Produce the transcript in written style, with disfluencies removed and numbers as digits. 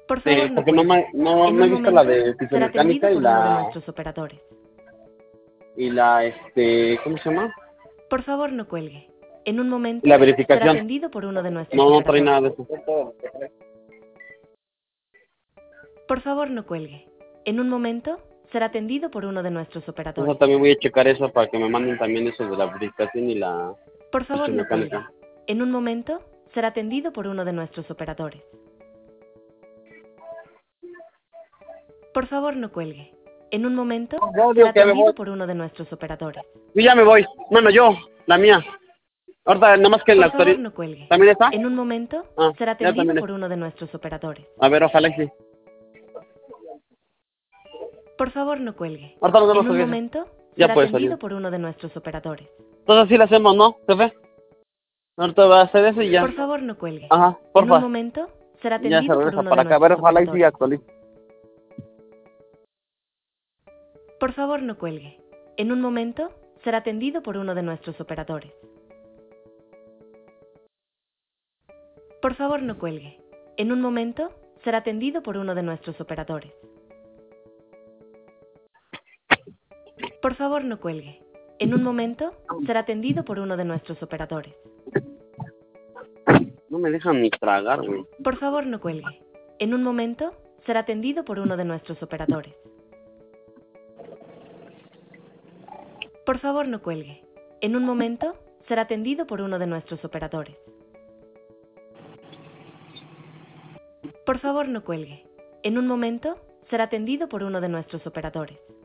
Por Sí, favor, no porque no, cuelgue. no, En no he un visto la momento de será fisiomecánica atendido por uno de nuestros operadores. ¿cómo se llama? Por favor, no cuelgue. En un Y la momento será verificación. atendido por uno de nuestros No, no trae operadores. nada de eso. Por favor, no cuelgue. En un momento será atendido por uno de nuestros Entonces operadores. también voy a checar eso para que me manden también eso de la verificación y la Por favor, no cuelgue. fisiomecánica. En un momento será atendido por uno de nuestros operadores. Por favor, no cuelgue. En un momento Yo será digo que me voy. atendido por uno de nuestros operadores. Yo ya me voy. Bueno, yo, la mía. Ahorita, nada más que en la Por favor, actualidad. no cuelgue. ¿También está? En un momento Ah, será ya atendido también por está. uno de nuestros operadores. A ver, ojalá que sí. Por favor, no cuelgue. Ahorita nos vemos, En un Javier. momento Ya será puede atendido salir. por uno de nuestros operadores. Entonces sí lo hacemos, ¿no, jefe? Ahorita va a hacer eso y ya. Por favor, no cuelgue. Ajá, En un porfa. momento será Ya se atendido por regresa uno de para acá. A ver, nuestros ojalá y sí operadores. actualice. Por favor, no cuelgue. En un momento será atendido por uno de nuestros operadores. Por favor, no cuelgue. En un momento será atendido por uno de nuestros operadores. Por favor, no cuelgue. En un momento será atendido por uno de nuestros operadores. No me dejan ni tragar, güey. Por favor, no cuelgue. En un momento será atendido por uno de nuestros operadores. Por favor, no cuelgue. En un momento será atendido por uno de nuestros operadores. Por favor, no cuelgue. En un momento será atendido por uno de nuestros operadores.